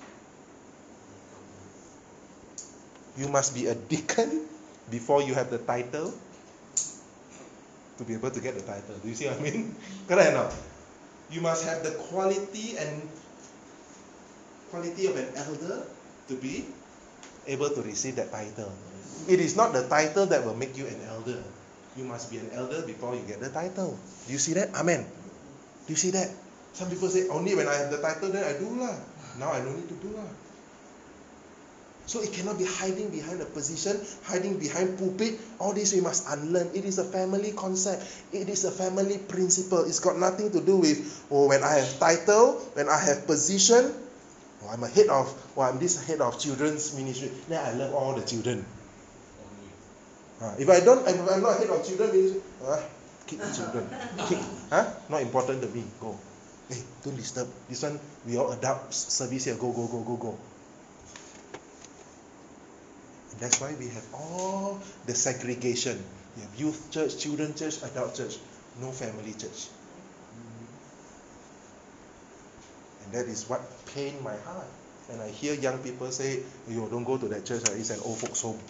You must be a deacon before you have the title to be able to get the title. Do you see what I mean? Correct or not? You must have the quality and quality of an elder to be able to receive that title. It is not the title that will make you an elder. You must be an elder before you get the title. Do you see that? Amen. Do you see that? Some people say, only when I have the title, then I do lah. Now I don't need to do lah. So it cannot be hiding behind a position, hiding behind pulpit. All this we must unlearn. It is a family concept. It is a family principle. It's got nothing to do with, oh, when I have title, when I have position, Oh, I'm a head of, well, I'm this head of children's ministry. Then I love all the children. Only. Uh, if I don't, if I'm not head of children ministry, uh, keep the children. Keep, huh? Not important to me. Go. Hey, don't disturb. This one, we all adult service here. Go, go, go, go, go. And that's why we have all the segregation. You have youth church, children church, adult church. No family church. And that is what pained my heart. And I hear young people say, yo, don't go to that church, it's an old folks home.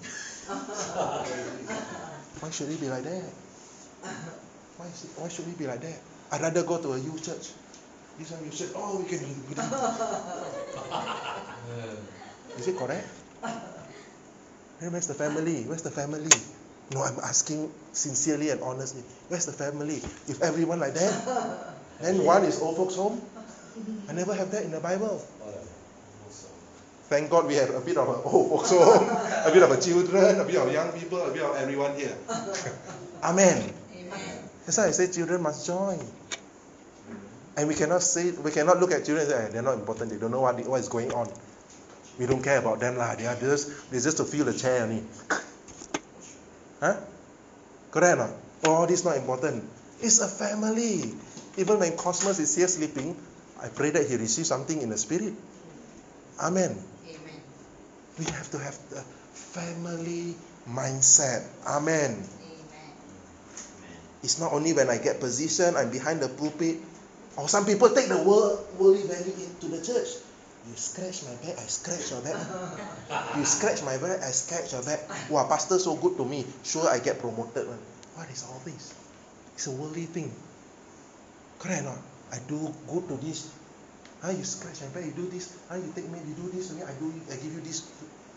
Why should it be like that? Why, is it, why should it be like that? I'd rather go to a youth church. This one you said, oh, we can. We can. Is it correct? Hey, where's the family? Where's the family? No, I'm asking sincerely and honestly. Where's the family? If everyone like that, then one is old folks home. I never have that in the Bible. Thank God we have a bit of an old folks home, a bit of a children, a bit of young people, a bit of everyone here. Amen. Amen. That's why I say children must join. And we cannot say, we cannot look at children and say, they're not important, they don't know what, what is going on. We don't care about them lah. They are just, they're just to fill the chair only. Huh? Correct or not? Oh, this is not important. It's a family. Even when Cosmos is here sleeping, I pray that he receives something in the spirit. Amen. Amen. We have to have the family mindset. Amen. Amen. It's not only when I get position, I'm behind the pulpit. Or some people take the world, worldly value into the church. You scratch my back, I scratch your back. You scratch my back, I scratch your back. Wow, pastor so good to me. Sure, I get promoted. What is all this? It's a worldly thing. Correct or not? I do good to this. Huh, you scratch my back, you do this. Huh, you take me, you do this to me, I do I give you this.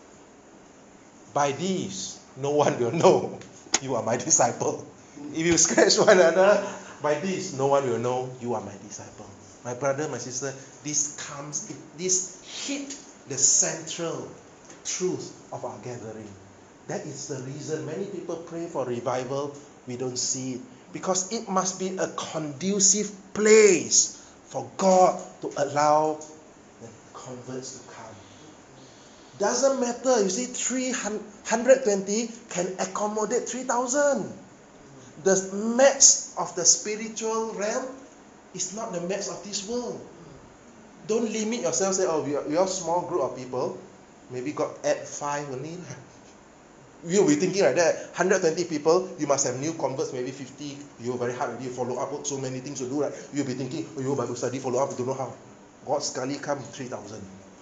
By this, no one will know you are my disciple. If you scratch one another, by this, no one will know you are my disciple. My brother, my sister, this comes, this hit the central truth of our gathering. That is the reason many people pray for revival, we don't see it. Because it must be a conducive place for God to allow the converts to come. Doesn't matter, you see, three hundred twenty can accommodate three thousand. The max of the spiritual realm is not the max of this world. Don't limit yourself, say, oh, we are, we are a small group of people. Maybe God add five only. You'll be thinking like that. one hundred twenty people, you must have new converts, maybe fifty. You're very hard already, follow up, so many things to do, right? You'll be thinking, oh, you Bible study, follow up, you don't know how. God sekali come three thousand.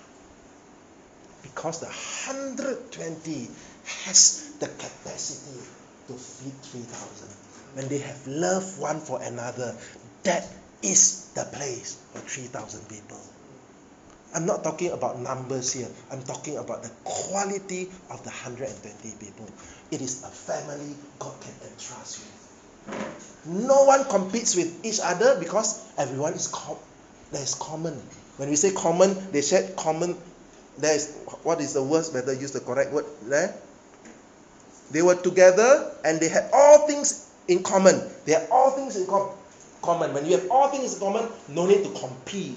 Because the one hundred twenty has the capacity to feed three thousand. When they have love one for another, that is the place for three thousand people. I'm not talking about numbers here. I'm talking about the quality of the one hundred twenty people. It is a family God can entrust with. No one competes with each other because everyone is com- there is common. When we say common, they said common. There is, what is the word? Better use the correct word there. They were together and they had all things in common. They had all things in com- common. When you have all things in common, no need to compete.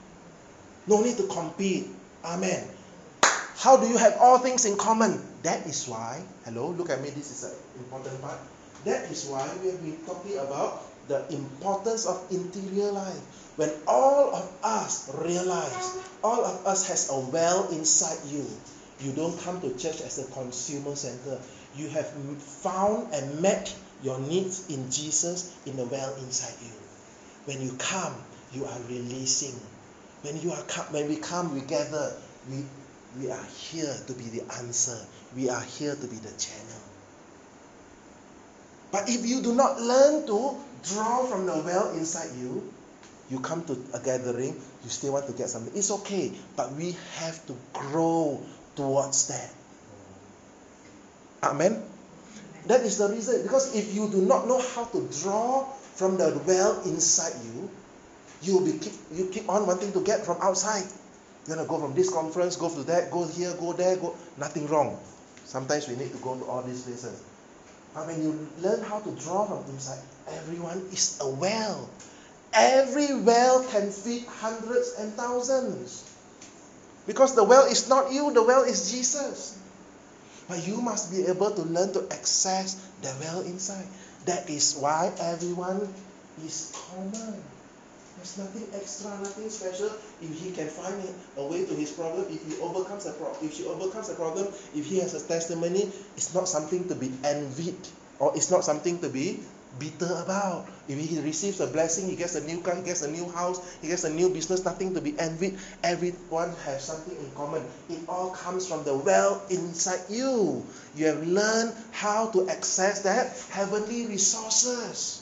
No need to compete. Amen. How do you have all things in common? That is why, hello, look at me, this is an important part. That is why we have been talking about the importance of interior life. When all of us realize, all of us has a well inside you. You don't come to church as a consumer center. You have found and met your needs in Jesus in the well inside you. When you come, you are releasing. When you are when we come, we gather. We we are here to be the answer. We are here to be the channel. But if you do not learn to draw from the well inside you, you come to a gathering, you still want to get something. It's okay, but we have to grow towards that. Amen? That is the reason. Because if you do not know how to draw from the well inside you, you will be keep, you keep on wanting to get from outside. You're going to go from this conference, go to that, go here, go there, go. Nothing wrong. Sometimes we need to go to all these places. But when you learn how to draw from inside, everyone is a well. Every well can feed hundreds and thousands. Because the well is not you, the well is Jesus. But you must be able to learn to access the well inside. That is why everyone is common. There's nothing extra, nothing special. If he can find a way to his problem, if he overcomes a problem, if she overcomes a problem, if he has a testimony, it's not something to be envied, or it's not something to be bitter about. If he receives a blessing, he gets a new car, he gets a new house, he gets a new business, nothing to be envied. Everyone has something in common. It all comes from the well inside you. You have learned how to access that heavenly resources.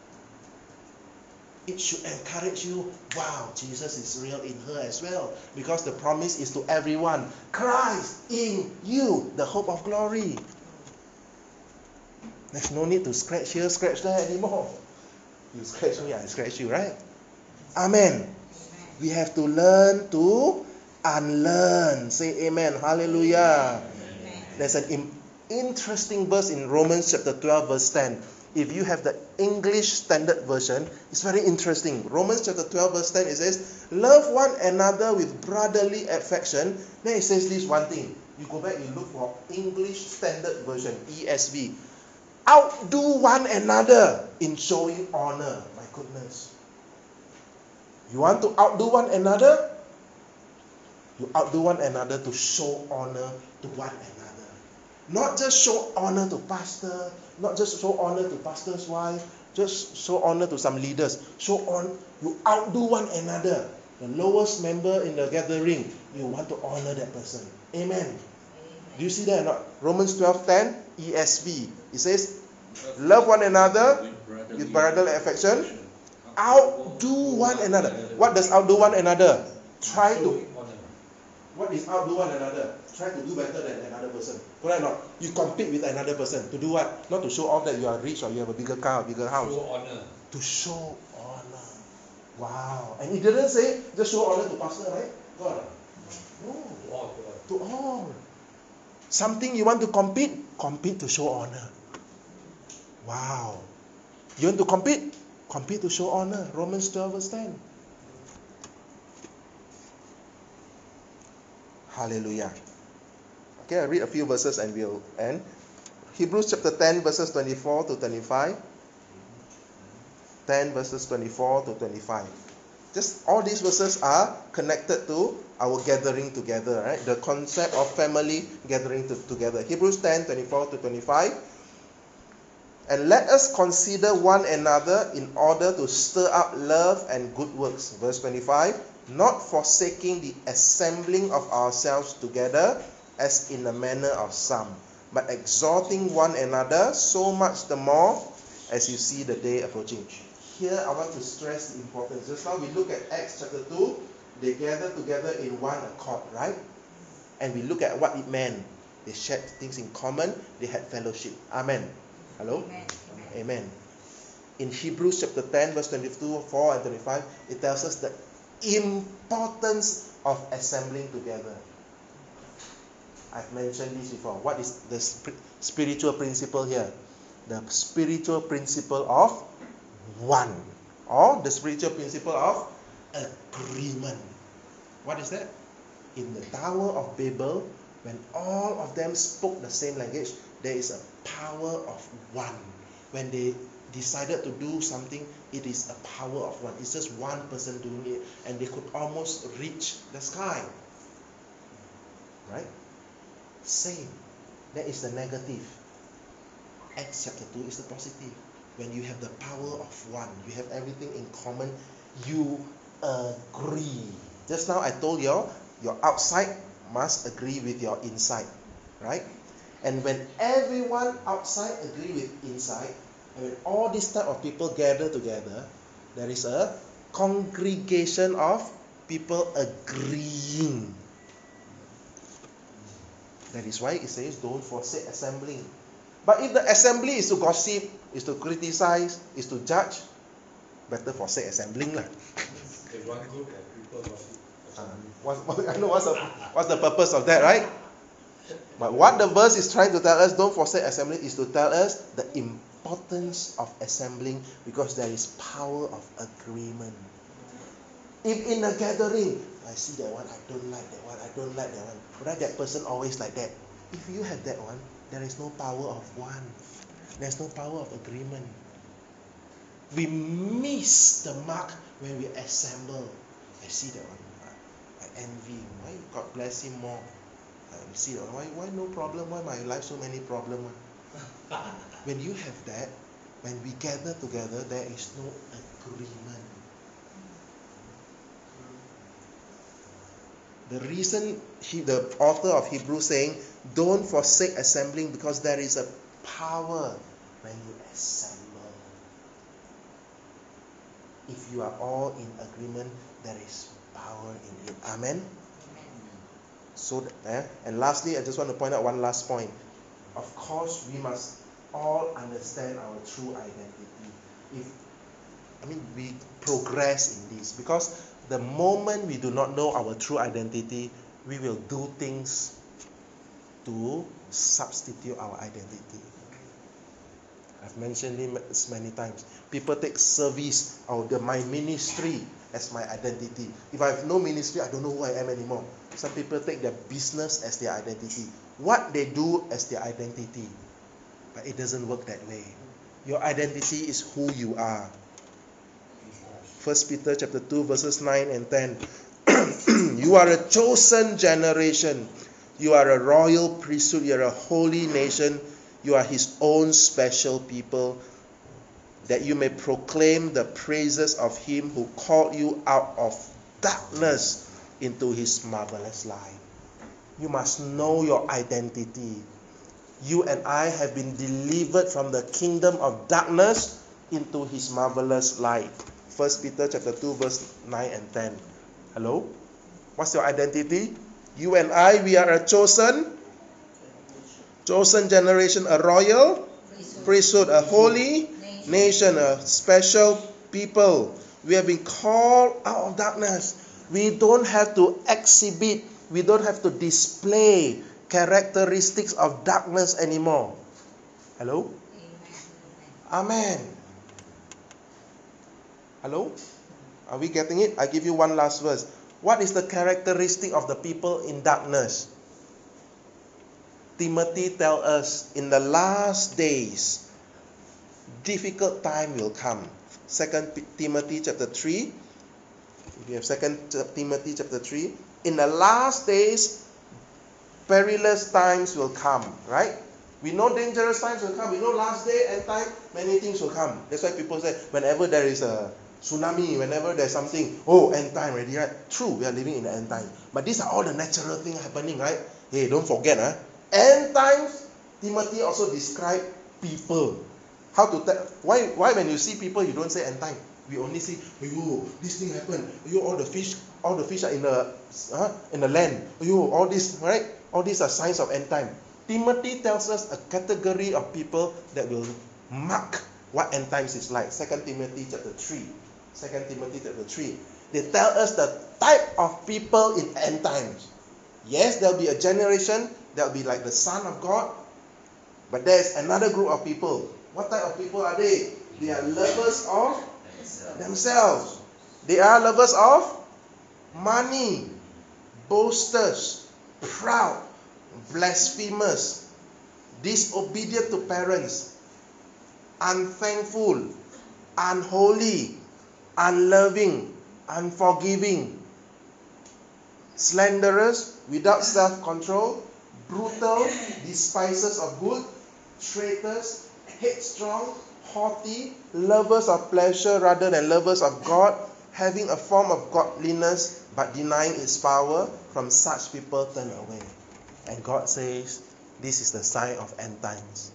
It should encourage you, wow, Jesus is real in her as well. Because the promise is to everyone, Christ in you, the hope of glory. There's no need to scratch here, scratch there anymore. You scratch me, I scratch you, right? Amen. We have to learn to unlearn. Say amen. Hallelujah. Amen. There's an im- interesting verse in Romans chapter twelve, verse ten. If you have the English Standard Version, it's very interesting. Romans chapter twelve, verse ten, it says, love one another with brotherly affection. Then it says this one thing. You go back, you look for English Standard Version, E S V. Outdo one another in showing honor. My goodness. You want to outdo one another? You outdo one another to show honor to one another. Not just show honor to pastor, not just show honor to pastor's wife, just show honor to some leaders. Show on, you outdo one another. The lowest member in the gathering, you want to honor that person. Amen. Do you see that or not? Romans twelve ten, E S V. It says, love one another with brotherly affection. Outdo one another. What does outdo one another? Try to. What is outdo one another? Try to do better than another person. Correct or not? You compete with another person. To do what? Not to show off that you are rich or you have a bigger car, a bigger house. Show honor. To show honor. Wow. And it didn't say just show honor to pastor, right? God. No. Wow. To all. Something you want to compete, compete to show honor. Wow. You want to compete? Compete to show honor. Romans twelve verse ten. Hallelujah. Okay, I'll read a few verses and we'll end. Hebrews chapter ten verses twenty-four to twenty-five. ten verses twenty-four to twenty-five. Just all these verses are connected to our gathering together, right? The concept of family gathering to, together. Hebrews ten, twenty-four to twenty-five. And let us consider one another in order to stir up love and good works. Verse twenty-five. Not forsaking the assembling of ourselves together, as in the manner of some, but exhorting one another, so much the more as you see the day approaching. Here I want to stress the importance. Just now we look at Acts chapter two, they gathered together in one accord, right? And we look at what it meant. They shared things in common, they had fellowship. Amen. Hello? Amen. Amen. In Hebrews chapter ten, verse twenty-two, four and twenty-five, it tells us the importance of assembling together. I've mentioned this before. What is the sp- spiritual principle here? The spiritual principle of one, or the spiritual principle of agreement. What is that? In the Tower of Babel, when all of them spoke the same language, there is a power of one. When they decided to do something, it is a power of one. It's just one person doing it, and they could almost reach the sky. Right? Same. That is the negative. Acts chapter two is the positive. When you have the power of one, you have everything in common, you agree. Just now I told you, your outside must agree with your inside. Right? And when everyone outside agree with inside, and when all this type of people gather together, there is a congregation of people agreeing. That is why it says, don't forsake assembling. But if the assembly is to gossip, is to criticize, is to judge, better forsake assembling lah. There's one group of people gossip. Uh, what, what, I know what's the, what's the purpose of that, right? But what the verse is trying to tell us, don't forsake assembling, is to tell us the importance of assembling, because there is power of agreement. If in a gathering, I see that one, I don't like that one, I don't like that one. Right? That person always like that. If you have that one, there is no power of one. There's no power of agreement. We miss the mark when we assemble. I see that one. I, I envy him. Why God bless him more? I see that one. Why, why no problem? Why my life so many problems? When you have that, when we gather together, there is no agreement. The reason he, the author of Hebrews saying, don't forsake assembling, because there is a power when you assemble. If you are all in agreement, there is power in it. Amen? So, eh? And lastly, I just want to point out one last point. Of course, we must all understand our true identity. If I mean, we progress in this, because the moment we do not know our true identity, we will do things to substitute our identity. I've mentioned it many times. People take service or the, my ministry as my identity. If I have no ministry, I don't know who I am anymore. Some people take their business as their identity. What they do as their identity. But it doesn't work that way. Your identity is who you are. First Peter chapter two verses nine and ten. You are a chosen generation. You are a royal priesthood. You are a holy nation. You are his own special people, that you may proclaim the praises of him who called you out of darkness into his marvelous light. You must know your identity. You and I have been delivered from the kingdom of darkness into his marvelous light. First Peter chapter two verse nine and ten. Hello? What's your identity? You and I, we are a chosen chosen generation, a royal priesthood, a holy nation, a special people. We have been called out of darkness. We don't have to exhibit, we don't have to display characteristics of darkness anymore. Hello? Amen. Hello? Are we getting it? I give you one last verse. What is the characteristic of the people in darkness? Timothy tells us in the last days, difficult time will come. Second Timothy chapter three. We have Second Timothy chapter three. In the last days, perilous times will come, right? We know dangerous times will come. We know last day and time, many things will come. That's why people say, whenever there is a tsunami, whenever there's something, oh, end time already, right? True, we are living in the end time. But these are all the natural things happening, right? Hey, don't forget, huh? End times, Timothy also described people. How to tell? Why? Why when you see people, you don't say end time? We only see, oh, this thing happened. Oh, all the fish, all the fish are in the, uh, in the land. Oh, all this, right? All these are signs of end time. Timothy tells us a category of people that will mark what end times is like. Second Timothy chapter three. Second Timothy chapter three. They tell us the type of people in end times. Yes, there'll be a generation that'll be like the Son of God, but there's another group of people. What type of people are they? They are lovers of themselves. themselves. They are lovers of money, boasters, proud, blasphemous, disobedient to parents, unthankful, unholy, unloving, unforgiving, slanderous, without self-control, brutal, despisers of good, traitors, headstrong, haughty, lovers of pleasure rather than lovers of God, having a form of godliness but denying its power. From such people turn away. And God says, this is the sign of end times.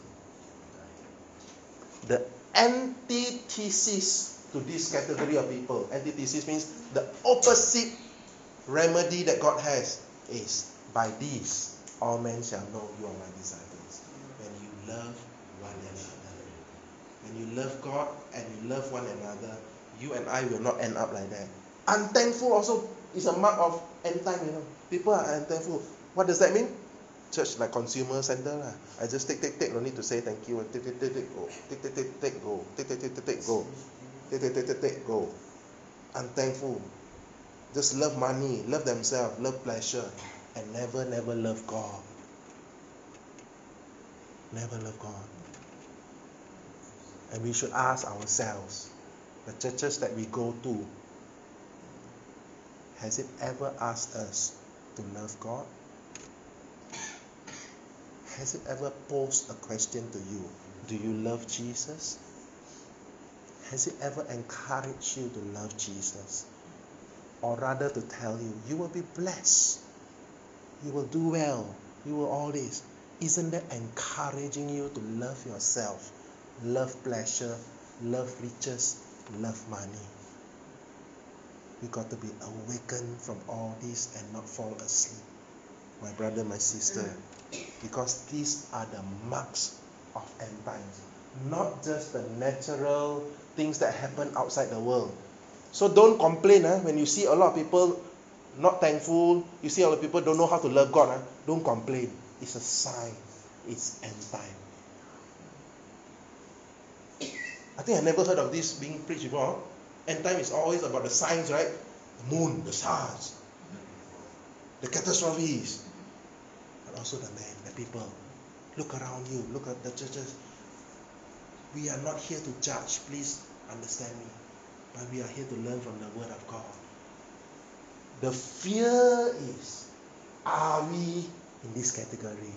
The antithesis to this category of people, antithesis means the opposite remedy that God has is, by this all men shall know you are my disciples, when you love one another. When you love God and you love one another, you and I will not end up like that. Unthankful also is a mark of end time, you know. People are unthankful. What does that mean? Church like consumer center lah. I just take, take, take. No need to say thank you. Take, take, take, take, go. Take, take, take, take, go. Take, take, take, take, take, go. Take, take, take, take, take, go. Unthankful. just love money, love themselves, love pleasure, and never, never love God. Never love God. And we should ask ourselves, the churches that we go to, has it ever asked us to love God? Has it ever posed a question to you? Do you love Jesus? Has it ever encouraged you to love Jesus? Or rather to tell you, you will be blessed. You will do well. You will all this. Isn't that encouraging you to love yourself? Love pleasure, love riches, love money. We got to be awakened from all this and not fall asleep. My brother, my sister. Because these are the marks of end times. Not just the natural things that happen outside the world. So don't complain eh, when you see a lot of people not thankful. You see a lot of people don't know how to love God. Eh, don't complain. It's a sign. It's end time. I think I never heard of this being preached before. End time is always about the signs, right? The moon, the stars, the catastrophes, but also the men, the people. Look around you. Look at the churches. We are not here to judge. Please understand me. But we are here to learn from the Word of God. The fear is, are we in this category?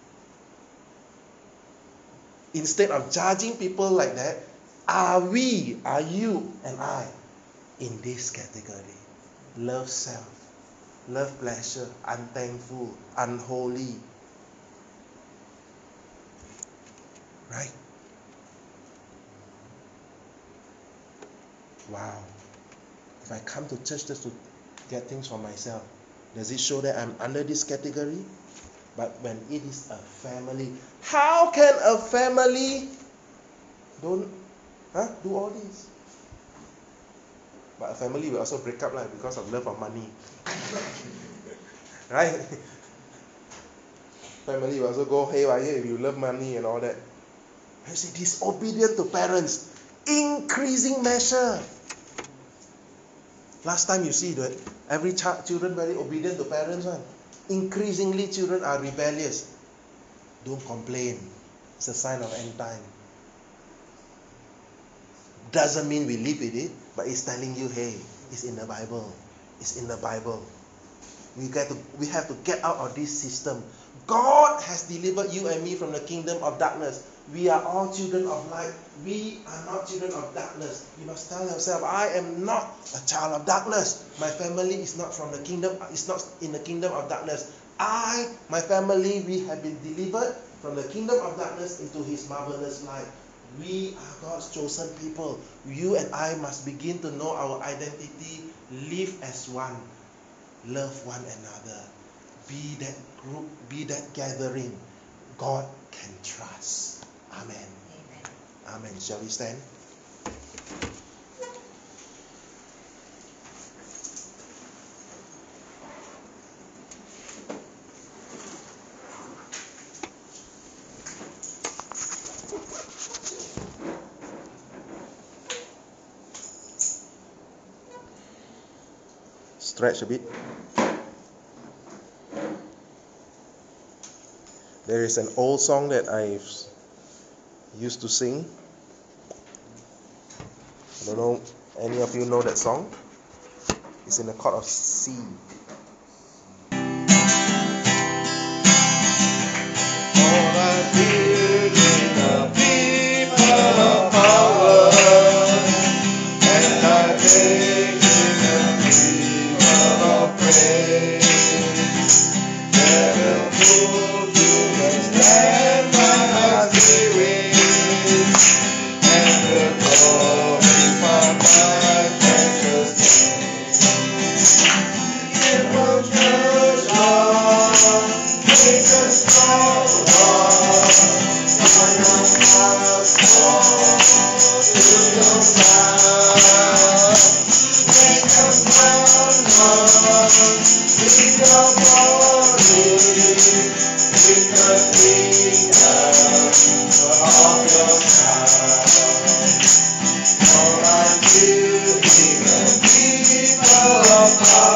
Instead of judging people like that, are we, are you and I in this category? Love self, love pleasure, unthankful, unholy. Right? Wow. If I come to church just to get things for myself, does it show that I'm under this category? But when it is a family, how can a family don't huh, do all this? But a family will also break up like, because of love of money. Right? Family will also go haywire if you love money and all that. You see, disobedient to parents, increasing measure. Last time you see that every child, children very obedient to parents. One. Increasingly children are rebellious. Don't complain. It's a sign of end time. Doesn't mean we live with it, but it's telling you, hey, it's in the Bible. It's in the Bible. We get to, we have to get out of this system. God has delivered you and me from the kingdom of darkness. We are all children of light. We are not children of darkness. You must tell yourself, I am not a child of darkness. My family is not from the kingdom, is not in the kingdom of darkness. I, my family, we have been delivered from the kingdom of darkness into His marvelous light. We are God's chosen people. You and I must begin to know our identity. Live as one. Love one another. Be that group, be that gathering God can trust. Amen. Amen. Amen. Shall we stand? Stretch a bit. There is an old song that I used to sing. I don't know, any of you know that song? It's in the chord of C. All I hear is the people of power, and I take the people of praise. They will move to the land by my spirit, and will glorify my precious name. It will judge all, make us strong, find us past all to your path. Make us proud, Lord, in your glory, in the kingdom of your child. All I do is the people of God.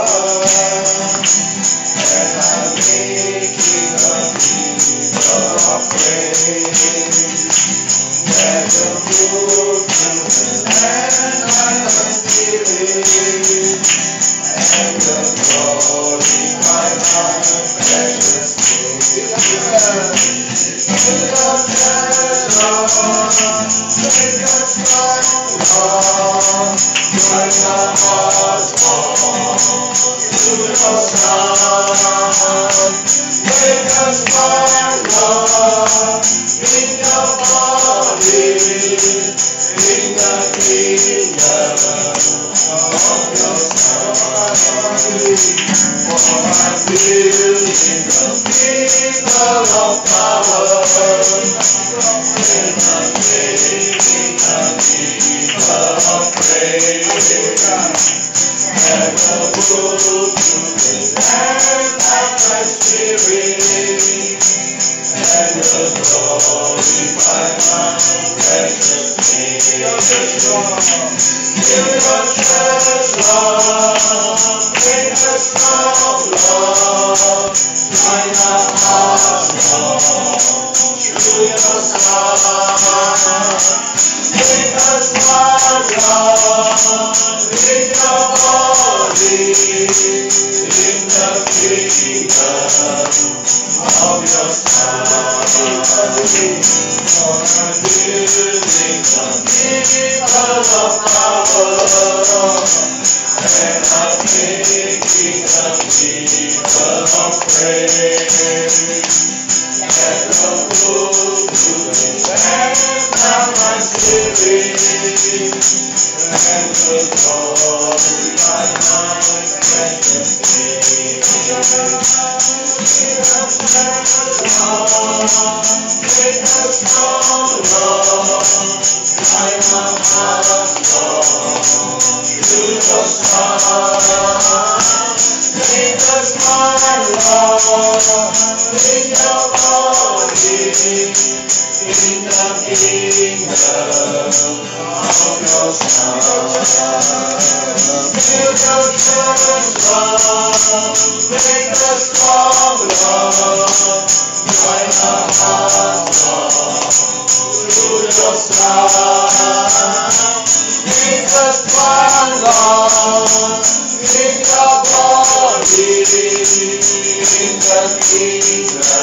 in the kingdom.